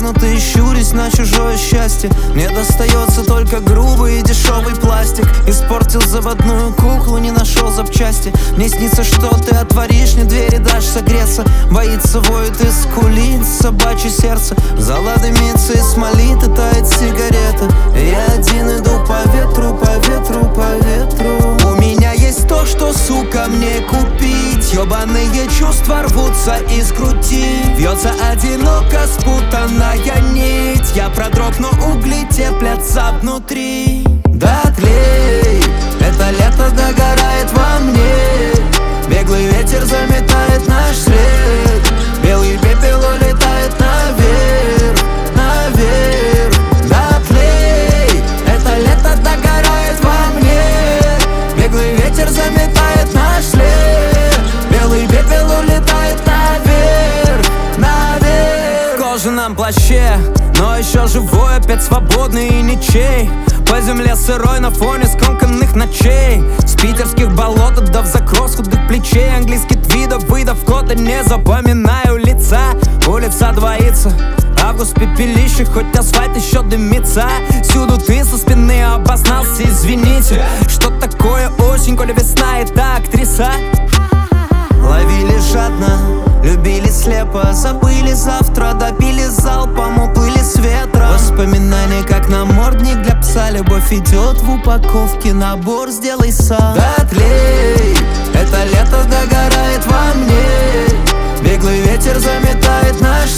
затянутые, щурясь на чужое счастье. Мне достается только грубый и дешевый пластик. Испортил заводную куклу, не нашел запчасти. Мне снится, что ты отворишь мне двери, дашь согреться. Боится, воет и скулит собачье сердце. Зала дымится и смолит, и тает сигарета. Я один иду по ветру, по ветру, по ветру. У меня есть то, что, сука, мне купить. Ёбаные чувства рвутся из груди. Вьется одиноко спутанная нить. Я продрог, но угли теплятся внутри. Дотлей, это лето догорает во мне. Беглый ветер заметает наш след. Белый пепел улетает наверх, наверх. Дотлей, это лето догорает во мне. Беглый ветер заметает наш след. Белый пепел улетает наверх, наверх. В кожаном плаще, но еще живой, опять свободный и ничей. По земле сырой на фоне скомканных ночей. С питерских болот до закрос худых плечей. Английский твидов, выдав кода, не запоминаю лица. Улица двоится, август пепелище, хоть асфальт еще дымится. Всюду ты со спины обознался, извините. Что такое осень, коли весна это актриса? Ловили жадно, любили слепо. Забыли завтра, добили залпом, уплыли с ветром. Воспоминания как намордник для пса. Любовь идет в упаковке, набор сделай сам. Дотлей, это лето догорает во мне. Беглый ветер заметает наш